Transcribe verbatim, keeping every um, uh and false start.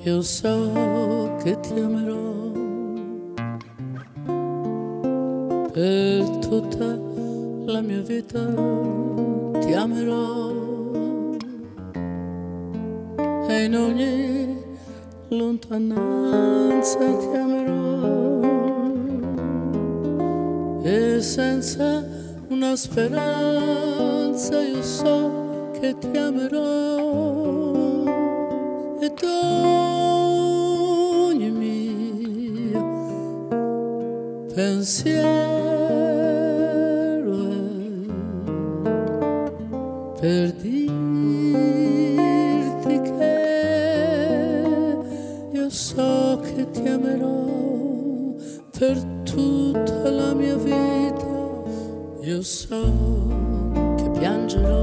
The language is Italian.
io so che ti amerò per tutta la mia vita, ti amerò e in ogni lontananza ti amerò, e senza una speranza io so che ti amerò, ed ogni mio pensiero è per dirti che io so che ti amerò per tutta la mia vita, io so che piangerò